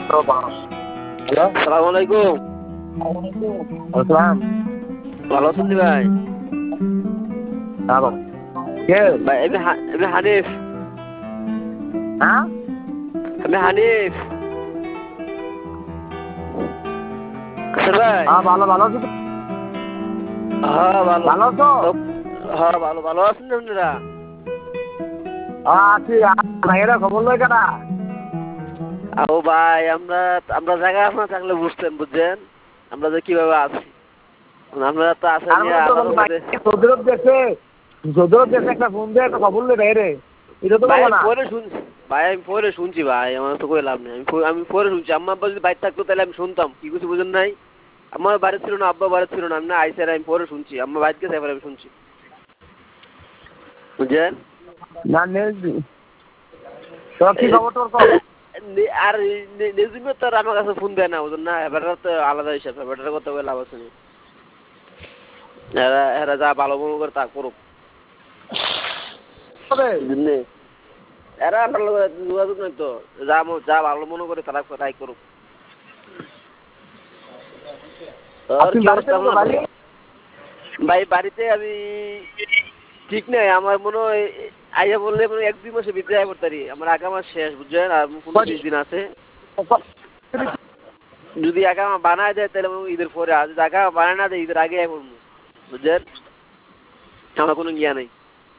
Hello, সালাম আলাইকুম। আসসালাম। ভালো আছেন জি ভাই? হ্যাঁ বাবা। কে? ভাই আমি হানিফ। হ্যাঁ? আমি হানিফ। আচ্ছা ভাই। হ্যাঁ ভালো ভালো আছো তো? হ্যাঁ ভালো। ভালো আছো? তো হ্যাঁ ভালো ভালো আছেন আপনারা? আছি। ভাইয়েরা খবর লয় কেনা? ও ভাই আমরা আমরা জায়গা না থাকলে বুঝতেন বুঝছেন আমরা যে কিভাবে আছি। আপনারা তো আসেন তারপরে তো আমাদের সাথে। সৌদিরত দেশে একটা ফোন দিয়ে একটা খবর লই ভাইরে। এটা তো ভাই বলবো আমি না। পরে শুনছি। ভাই আমি পরে শুনছি ভাই আমার তো কই লাভ নেই। আমি পরে শুনছি আম্মা আব্বা যদি বাইরে থাকতো তাহলে আমি শুনতাম কি কিছু বুঝেন নাই। আমার বাড়ি ছিল না আব্বা বাড়ি ছিল না আমি না আইসার আমি পরে শুনছি আম্মা বাইরে গেছে এবার আমি শুনছি বুঝছেন। না নেই। তো কি খবর তোর কও? আর নেজিমে তো আর আমার কাছে ফোন দেয় না বুঝুন না এবার তো আলাদা হিসাব এবার কথা বলে লাভ আছে না। এরা এরা যা ভালো মনে করে তা করুক তবে বুঝলি। এরা আমার লগে যোগাযোগ নাই তো যা যা ভালো মনে করে তারা তাই করুক। আর আপনি কি বাড়িতে অবস্থা তো আপনার? বাড়ি? ভাই বাড়িতে আমি ঠিক নেই আমার মনে হয় আইয়া বললে মানে 1-2 মাসের ভিতরে আয়া পড়তে পারি আমার আগা মাস শেষ বুঝছেন আর 15-20 দিন আছে। যদি একা বানায় দেয় তাহলে ঈদের পরে আর যদি একা বানায় না দেয় ঈদের আগে আয় পড়বো বুঝছেন। আমার কোনো জ্ঞান নেই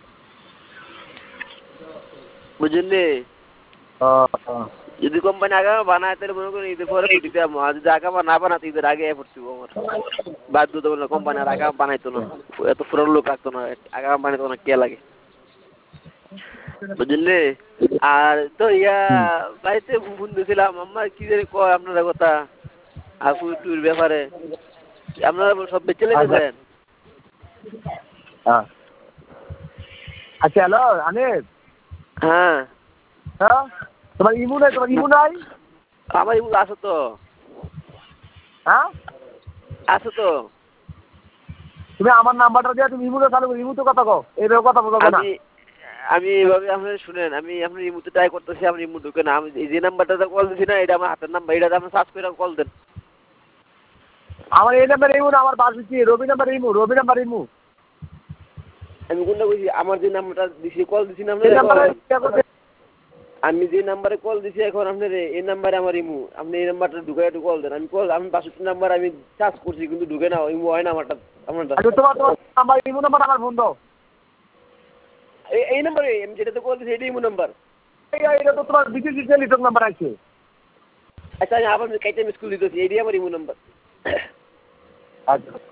বুঝলেন নি? যদি কোম্পানি আগে বানায় তাহলে মনে করেন ঈদের পরে ছুটিতে যাবো আর যদি আগে না বানাতে ঈদের আগে আয় পড়ছি আমার বাধ্যতামূলক কোম্পানি আর আগে বানাইতো না এত পুরো লোক রাখতো না আগে বানাইতো না কে লাগে বুঝলি। আর তো বাড়িতে ফোন দিয়েছিলাম আমার কি জানি কয় আপনারা কথা আপু টুর ব্যাপারে আপনারা সব বেঁচে লেগেছেন। আচ্ছা হ্যালো আনিস। হ্যাঁ হ্যাঁ তোমার ইমু নাই? আমার ইমু আছে তো। হ্যাঁ আছে তো। তুমি আমার নাম্বারটা দিয়ে তুমি ইমুতে চালু করো। ইমুতে কথা কও, এইভাবে কথা বলবো না। আমি আমি এভাবে আপনার শুনেন আমি আপনার ইমুতে ট্রাই করতেছি আমার ইমু ঢুকে না আমি এই যে নাম্বারটাতে কল দিছি না এটা আমার হাতের নাম্বার এটা আপনি সার্চ করে কল দেন। আমার এই নাম্বার ইমু না, আমার পাশ দিচ্ছি রবি নাম্বার ইমু। আমি কোনটা কইছি আমার যে নাম্বারটা দিছি কল দিছি না এই আপনার এখন নাম্বারে আমি যে নাম্বারে কল দিছি এখন আপনার এই নাম্বারে আমার ইমু আপনি এই নাম্বারটা ঢুকে একটু কল দেন আমি 62 নাম্বার আমি সার্চ করছি কিন্তু ঢুকে না ইমু হয় না আমারটা আপনারটা। তোমার নাম্বার ইমু নাম্বার আমার ফোন দাও। এই নাম্বারে আমি যেটাতে কল দিছি এটাই ইমু নাম্বার। এটা তো তোমার বিশেষ লিটক নাম্বার আছে। আচ্ছা আমি আবার কাইতে মিস কল দিতেছি এটাই আমার ইমু নাম্বার। আচ্ছা